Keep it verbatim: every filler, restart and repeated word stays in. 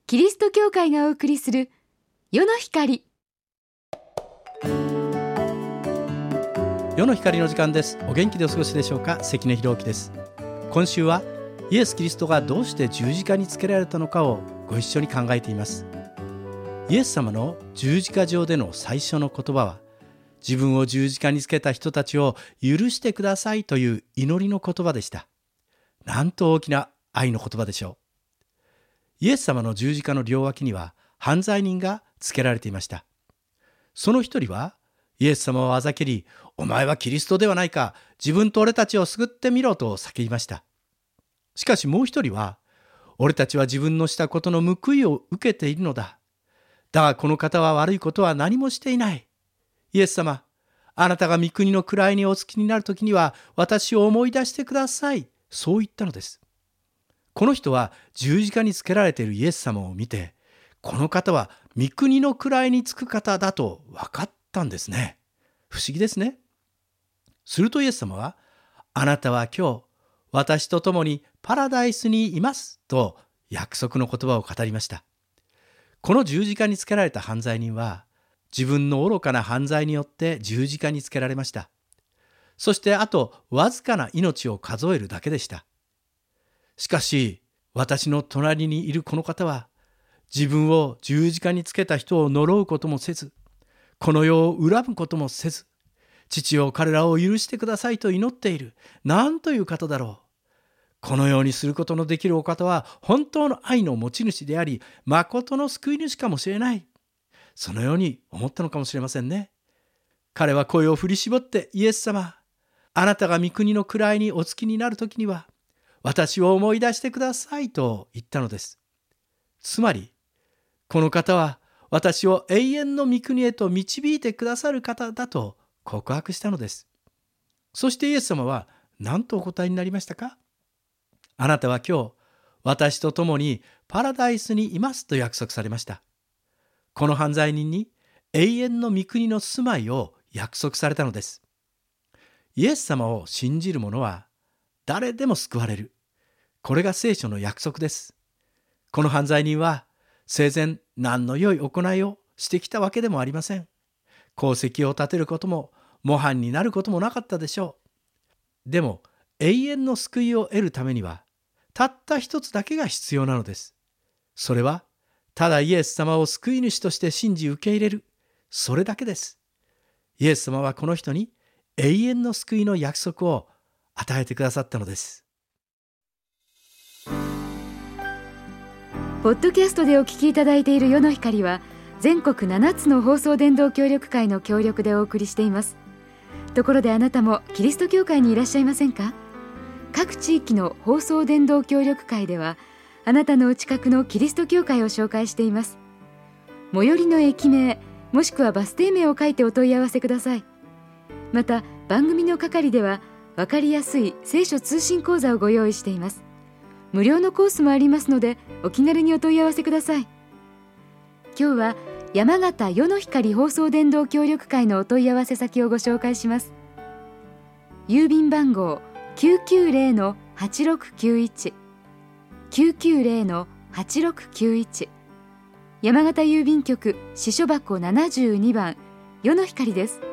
キリスト教会がお送りする世の光。 世の光の時間です。お元気でお過ごしでしょうか。関根博之です。今週はイエス・キリストがどうして十字架につけられたのかをご一緒に考えています。イエス様の十字架上での最初の言葉は、自分を十字架につけた人たちを許してくださいという祈りの言葉でした。なんと大きな愛の言葉でしょう。イエス様の十字架の両脇には犯罪人がつけられていました。その一人はイエス様をあざけり、お前はキリストではないか、自分と俺たちを救ってみろと叫びました。しかしもう一人は、俺たちは自分のしたことの報いを受けているのだ。だがこの方は悪いことは何もしていない。イエス様、あなたが御国の位にお付きになるときには私を思い出してください。そう言ったのです。この人は十字架につけられているイエス様を見て、この方は御国の位につく方だと分かったんですね。不思議ですね。するとイエス様は、あなたは今日私と共にパラダイスにいますと約束の言葉を語りました。この十字架につけられた犯罪人は、自分の愚かな犯罪によって十字架につけられました。そしてあとわずかな命を数えるだけでした。しかし私の隣にいるこの方は、自分を十字架につけた人を呪うこともせず、この世を恨むこともせず、父よ彼らを許してくださいと祈っている。なんという方だろう。このようにすることのできるお方は本当の愛の持ち主であり、誠の救い主かもしれない。そのように思ったのかもしれませんね。彼は声を振り絞って、イエス様、あなたが御国の位にお付きになるときには私を思い出してくださいと言ったのです。つまりこの方は私を永遠の御国へと導いてくださる方だと告白したのです。そしてイエス様は何とお答えになりましたか。あなたは今日私と共にパラダイスにいますと約束されました。この犯罪人に永遠の御国の住まいを約束されたのです。イエス様を信じる者は誰でも救われる。これが聖書の約束です。この犯罪人は生前何の良い行いをしてきたわけでもありません。功績を立てることも模範になることもなかったでしょう。でも永遠の救いを得るためにはたった一つだけが必要なのです。それはただイエス様を救い主として信じ受け入れる。それだけです。イエス様はこの人に永遠の救いの約束を与えてくださったのです。 ポッドキャストでお聞きいただいている世の光は、全国ななつの放送伝道協力会の協力でお送りしています。ところであなたもキリスト教会にいらっしゃいませんか。各地域の放送伝道協力会では、あなたのお近くのキリスト教会を紹介しています。最寄りの駅名もしくはバス停名を書いてお問い合わせください。また番組の係では分かりやすい聖書通信講座をご用意しています。無料のコースもありますので、お気軽にお問い合わせください。今日は山形世の光放送伝道協力会のお問い合わせ先をご紹介します。郵便番号 きゅうきゅうゼロ はちろくきゅういち きゅうきゅうゼロ はちろくきゅういち、山形郵便局支所箱ななじゅうにばん世の光です。